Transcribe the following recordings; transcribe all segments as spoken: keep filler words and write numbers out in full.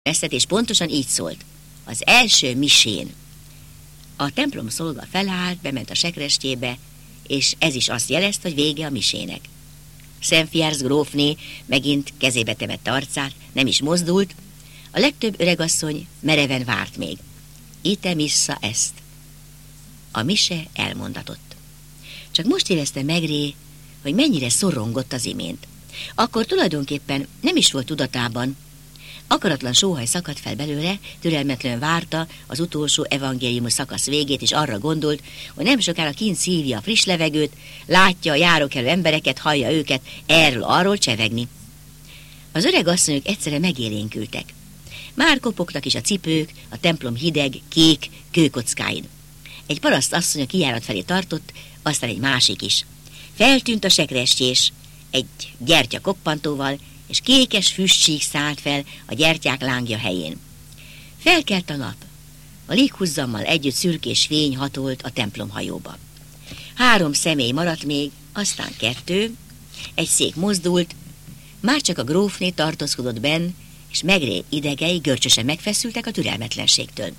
Eszet, és pontosan így szólt. Az első misén. A templom szolga felállt, bement a sekrestjébe, és ez is azt jelezte, hogy vége a misének. Szent-Fjársz grófné megint kezébe temette arcát, nem is mozdult, a legtöbb öregasszony mereven várt még. Ite missa ezt. A mise elmondatott. Csak most érezte Maigret, hogy mennyire szorongott az imént. Akkor tulajdonképpen nem is volt tudatában. Akaratlan sóhaj szakadt fel belőle, türelmetlenül várta az utolsó evangéliumos szakasz végét, és arra gondolt, hogy nem sokára kint szívja a friss levegőt, látja a járókelő embereket, hallja őket erről-arról csevegni. Az öreg asszonyok egyszerre megélénkültek. Már kopogtak is a cipők a templom hideg, kék kőkockáin. Egy paraszt asszony a kijárat felé tartott, aztán egy másik is. Feltűnt a sekrestjés, egy gyertya koppantóval, és kékes füstcsík szállt fel a gyertyák lángja helyén. Felkelt a nap. A léghuzzammal együtt szürkés fény hatolt a templomhajóba. Három személy maradt még, aztán kettő, egy szék mozdult, már csak a grófné tartózkodott benn, és Maigret idegei görcsösen megfeszültek a türelmetlenségtől.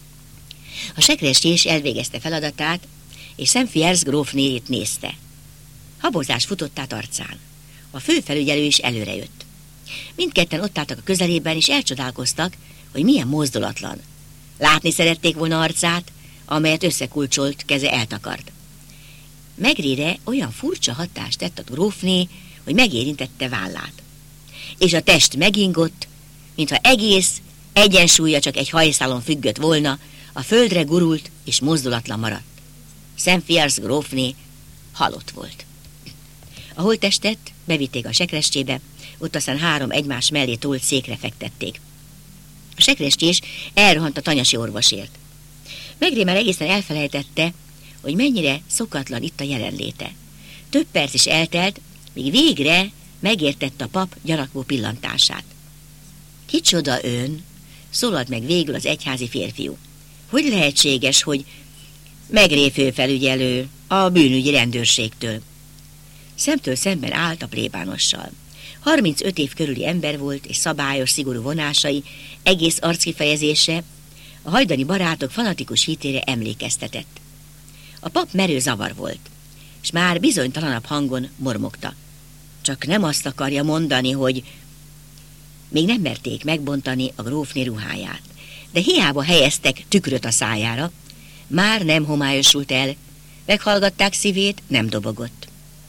A sekrestjés elvégezte feladatát, és Szent-Fjársz grófnéjét nézte. Habozás futott át arcán. A főfelügyelő is előre jött. Mindketten ott álltak a közelében, és elcsodálkoztak, hogy milyen mozdulatlan. Látni szerették volna arcát, amelyet összekulcsolt keze eltakart. Maigretre olyan furcsa hatást tett a grófné, hogy megérintette vállát. És a test megingott, mintha egész egyensúlya csak egy hajszálon függött volna, a földre gurult és mozdulatlan maradt. Szent-Fjársz grófné halott volt. A holttestet bevitték a sekrestjébe, ott aztán három egymás mellé tolt székre fektették. A sekrestjés elrohant a tanyasi orvosért. Maigret már egészen elfelejtette, hogy mennyire szokatlan itt a jelenléte. Több perc is eltelt, míg végre megértette a pap gyanakvó pillantását. Kicsoda ön? Szólalt meg végül az egyházi férfiú. Hogy lehetséges, hogy Maigret főfelügyelő a bűnügyi rendőrségtől? Szemtől szemben állt a plébánossal. harmincöt év körüli ember volt, és szabályos, szigorú vonásai, egész arckifejezése a hajdani barátok fanatikus hitére emlékeztetett. A pap merő zavar volt, és már bizonytalanabb hangon mormogta. Csak nem azt akarja mondani, hogy... Még nem merték megbontani a grófné ruháját, de hiába helyeztek tükröt a szájára, már nem homályosult el, meghallgatták szívét, nem dobogott.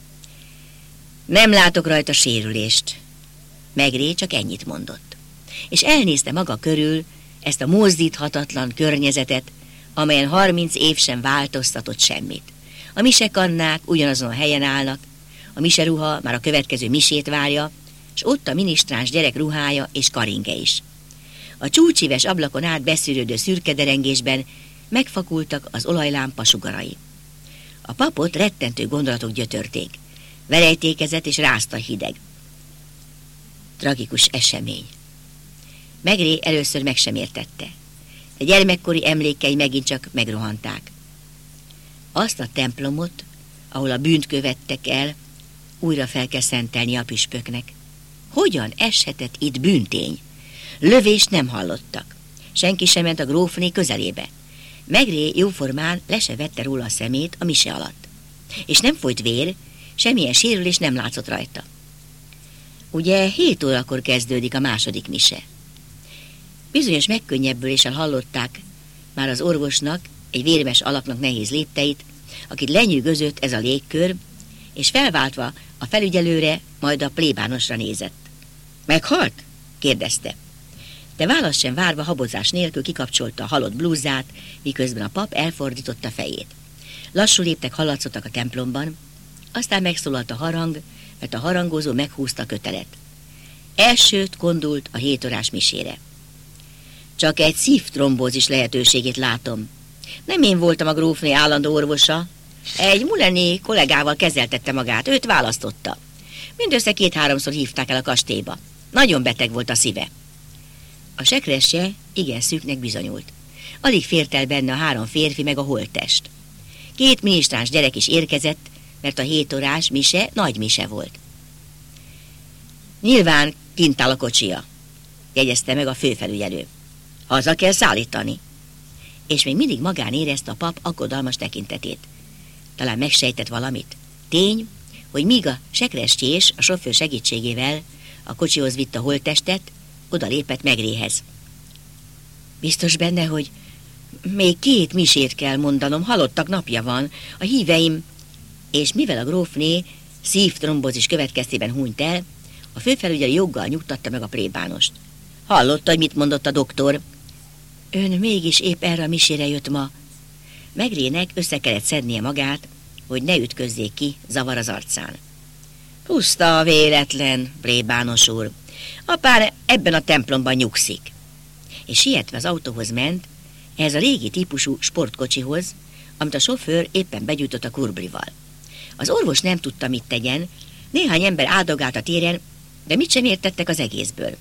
Nem látok rajta sérülést. Maigret csak ennyit mondott. És elnézte maga körül ezt a mozdíthatatlan környezetet, amelyen harminc év sem változtatott semmit. A misekannák ugyanazon a helyen állnak, a miseruha már a következő misét várja, és ott a minisztráns gyerek ruhája és karinge is. A csúcsíves ablakon át beszűrődő szürke derengésben megfakultak az olajlámpa sugarai. A papot rettentő gondolatok gyötörték. Verejtékezett és rázta hideg. Tragikus esemény. Maigret először meg sem értette, de gyermekkori emlékei megint csak megrohanták. Azt a templomot, ahol a bűnt követtek el, újra fel kell szentelni a püspöknek. Hogyan eshetett itt bűntény? Lövést nem hallottak. Senki sem ment a grófné közelébe. Maigret jóformán le se vette róla a szemét a mise alatt. És nem folyt vér, semmilyen sérülés nem látszott rajta. Ugye hét órakor kezdődik a második mise. Bizonyos megkönnyebbüléssel hallották már az orvosnak, egy vérmes alaknak nehéz lépteit, akit lenyűgözött ez a légkör, és felváltva a felügyelőre, majd a plébánosra nézett. Meghalt? kérdezte. De választ sem várva habozás nélkül kikapcsolta a halott blúzzát, miközben a pap elfordította fejét. Lassú léptek hallatszottak a templomban, aztán megszólalt a harang, mert a harangozó meghúzta a kötelet. Elsőt kondult a hétórás misére. Csak egy szívtrombózis lehetőségét látom. Nem én voltam a grófné állandó orvosa. Egy muleni kollégával kezeltette magát, őt választotta. Mindössze két-háromszor hívták el a kastélyba. Nagyon beteg volt a szíve. A sekrestje igen szűknek bizonyult. Alig fért el benne a három férfi meg a holttest. Két minisztráns gyerek is érkezett, mert a hétórás mise nagy mise volt. Nyilván kint áll a kocsia, jegyezte meg a főfelügyelő. Haza kell szállítani. És még mindig magán érezte a pap aggodalmas tekintetét. Talán megsejtett valamit. Tény, hogy míg a sekrestyés a sofőr segítségével a kocsihoz vitt a holttestet, oda lépett Megréhez. Biztos benne, hogy még két misét kell mondanom, halottak napja van, a híveim, és mivel a grófné szívtrombózis következtében hunyt el, a főfelügyelő joggal nyugtatta meg a plébánost. Hallotta, hogy mit mondott a doktor? Ön mégis épp erre a misére jött ma. Megrének össze kellett szednie magát, hogy ne ütközzék ki zavar az arcán. Puszta a véletlen, plébános úr. Apár ebben a templomban nyugszik. És sietve az autóhoz ment, ehhez a régi típusú sportkocsihoz, amit a sofőr éppen begyújtott a kurblival. Az orvos nem tudta, mit tegyen, néhány ember áldogált a téren, de mit sem értettek az egészből.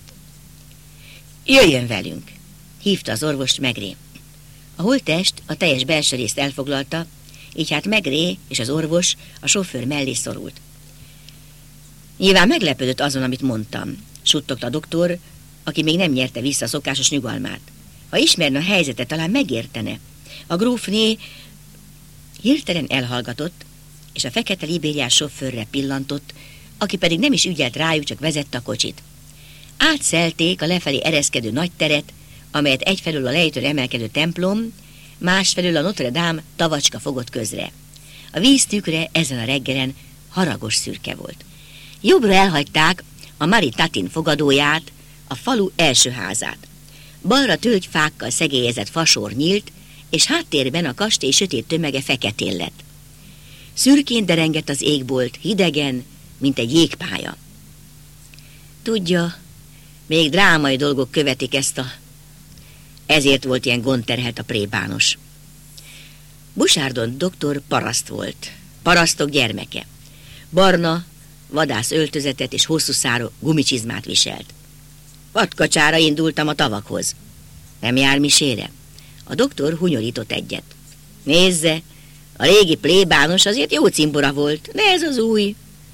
Jöjjön velünk, hívta az orvost Megré. A holttest a teljes belső részt elfoglalta, így hát Megré és az orvos a sofőr mellé szorult. Nyilván meglepődött azon, amit mondtam, suttogta a doktor, aki még nem nyerte vissza a szokásos nyugalmát. Ha ismerne a helyzetet, talán megértene. A grófné hirtelen elhallgatott, és a fekete libériás sofőrre pillantott, aki pedig nem is ügyelt rájuk, csak vezette a kocsit. Átszelték a lefelé ereszkedő nagy teret, amelyet egyfelől a lejtőn emelkedő templom, másfelől a Notre Dame tavacska fogott közre. A víz tükre ezen a reggelen haragos szürke volt. Jobbra elhagyták a Marie Tatin fogadóját, a falu első házát. Balra tölgyfákkal szegélyezett fasor nyílt, és háttérben a kastély sötét tömege feketén lett. Szürkén derengett az égbolt, hidegen, mint egy jégpálya. Tudja, még drámai dolgok követik ezt a... Ezért volt ilyen gondterhelt a plébános. Busárdon doktor paraszt volt, parasztok gyermeke. Barna, vadász öltözetet és hosszú szárú gumicsizmát viselt. Vadkacsára indultam a tavakhoz. Nem jár misére? A doktor hunyorított egyet. Nézze, a régi plébános azért jó cimbora volt, de ez az új.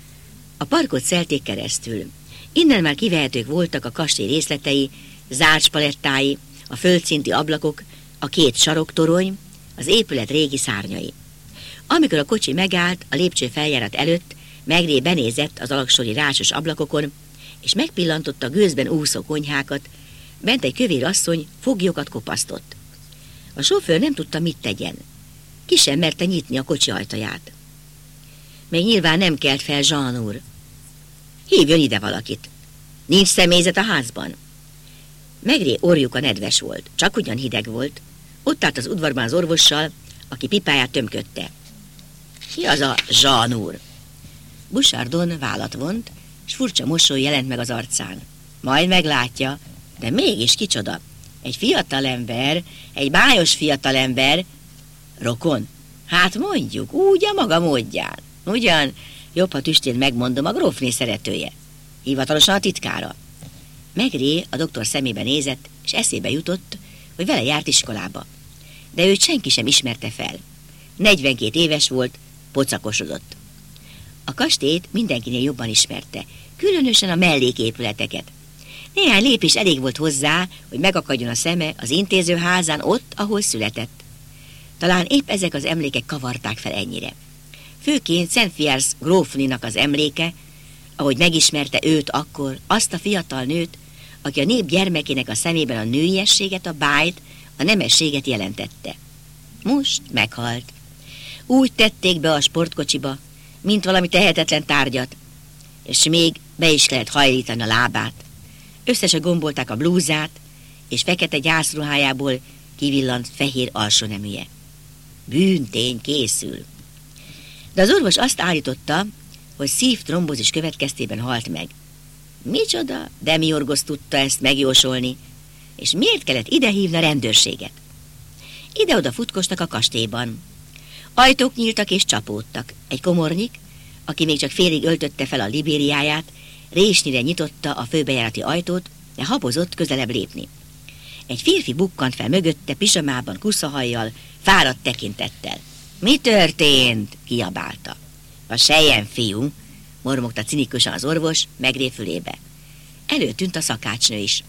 A parkot szelték keresztül. Innen már kivehetők voltak a kastély részletei, zárcspalettái, a földszinti ablakok, a két saroktorony, az épület régi szárnyai. Amikor a kocsi megállt a lépcső feljárat előtt, Megré benézett az alaksori rácsos ablakokon, és megpillantotta a gőzben úszó konyhákat, bent egy kövér asszony foglyokat kopasztott. A sofőr nem tudta, mit tegyen. Ki sem merte nyitni a kocsi ajtaját. Még nyilván nem kelt fel Jean úr. Hívjon ide valakit. Nincs személyzet a házban. Megré orjuka nedves volt, csak ugyan hideg volt. Ott állt az udvarban az orvossal, aki pipáját tömködte. Ki az a Jean úr? Busárdon vállat vont, s furcsa mosoly jelent meg az arcán. Majd meglátja, de mégis kicsoda. Egy fiatalember, egy bájos fiatalember. Rokon? Hát mondjuk, úgy a maga módján. Ugyan, jobb, ha tüstén megmondom, a grófné szeretője. Hivatalosan a titkára. Megré a doktor szemébe nézett, és eszébe jutott, hogy vele járt iskolába. De őt senki sem ismerte fel. negyvenkét éves volt, pocakosodott. A kastélyt mindenkinél jobban ismerte, különösen a melléképületeket. Néhány lépés elég volt hozzá, hogy megakadjon a szeme az intézőházán ott, ahol született. Talán épp ezek az emlékek kavarták fel ennyire. Főként Szent Fiers grófninak az emléke, ahogy megismerte őt akkor, azt a fiatal nőt, aki a nép gyermekének a szemében a nőiességet, a bájt, a nemességet jelentette. Most meghalt. Úgy tették be a sportkocsiba, mint valami tehetetlen tárgyat, és még be is kellett hajlítani a lábát. Összesen gombolták a blúzát, és fekete gyászruhájából kivillant fehér alsóneműje. Bűntény készül. De az orvos azt állította, hogy szívtrombózis következtében halt meg. Micsoda demiorgosz tudta ezt megjósolni, és miért kellett idehívni a rendőrséget? Ide-oda futkostak a kastélyban. Ajtók nyíltak és csapódtak. Egy komornyik, aki még csak félig öltötte fel a libériáját, résnyire nyitotta a főbejárati ajtót, de habozott közelebb lépni. Egy férfi bukkant fel mögötte, pisamában, kuszahajjal, fáradt tekintettel. Mi történt? Kiabálta. A selyem, fiú, mormogta cinikusan az orvos Megré fülébe. Előtűnt a szakácsnő is.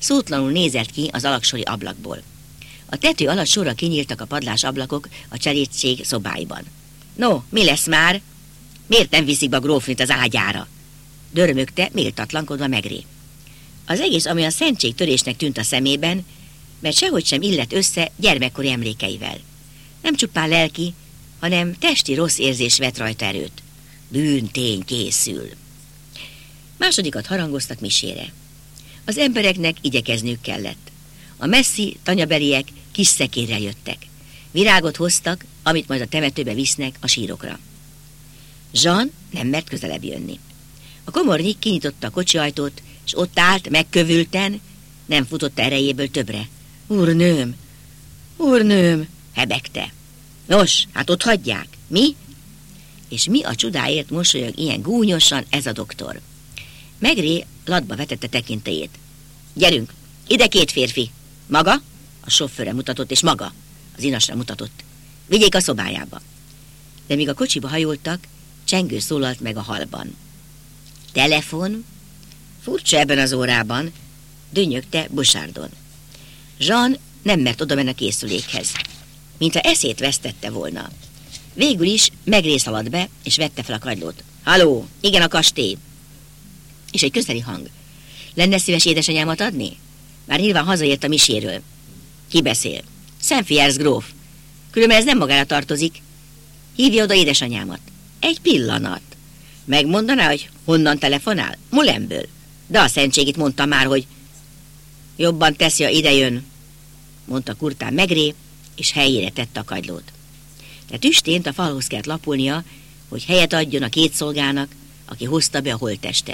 szótlanul nézett ki az alaksori ablakból. A tető alatt sorra kinyíltak a padlás ablakok a cselédség szobáiban. No, mi lesz már? Miért nem viszik be a grófnit az ágyára? Dörmögte, méltatlankodva Maigret. Az egész, ami a szentségtörésnek tűnt a szemében, mert sehogy sem illett össze gyermekkori emlékeivel. Nem csupán lelki, hanem testi rossz érzés vett rajta erőt. Bűntény készül. Másodikat harangoztak misére. Az embereknek igyekezniük kellett. A messzi tanyabeliek kis szekérrel jöttek. Virágot hoztak, amit majd a temetőbe visznek a sírokra. Jean nem mert közelebb jönni. A komornyik kinyitotta a kocsiajtót, és ott állt megkövülten, nem futott erejéből többre. Úrnőm, úrnőm, hebegte. Nos, hát ott hagyják. Mi? És mi a csodáért mosolyog ilyen gúnyosan ez a doktor? Maigret latba vetette tekintélyét. Gyerünk, ide két férfi. Maga? A sofőre mutatott, és maga az inasra mutatott. Vigyék a szobájába. De míg a kocsiba hajoltak, csengő szólalt meg a hallban. Telefon? Furcsa ebben az órában, dünnyögte Bouchardon. Jean nem mert oda menni a készülékhez, mintha eszét vesztette volna. Végül is Maigret szaladt be, és vette fel a kagylót. Halló, igen, a kastély. És egy közeli hang. Lenne szíves édesanyámat adni? Már nyilván hazaért a miséről. Ki beszél? Saint-Fiers gróf. Különben ez nem magára tartozik. Hívja oda édesanyámat. Egy pillanat. Megmondaná, hogy honnan telefonál? Moulinből. De a szentségit mondta már, hogy jobban teszi, ha idejön, mondta kurtán Maigret, és helyére tette a kagylót. De tüstént a falhoz kellett lapulnia, hogy helyet adjon a két szolgának, aki hozta be a holttestet.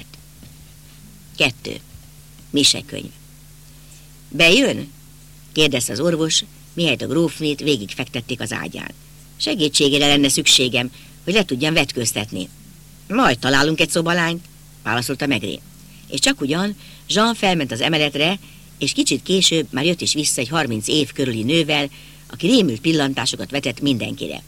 Kettő. Misekönyv. Bejön? Kérdezte az orvos, mihelyt a grófnét végigfektették az ágyán. Segítségére lenne szükségem, hogy le tudjam vetköztetni. Majd találunk egy szobalányt, válaszolta Maigret. És csak ugyan Jean felment az emeletre, és kicsit később már jött is vissza egy harminc év körüli nővel, aki rémült pillantásokat vetett mindenkire.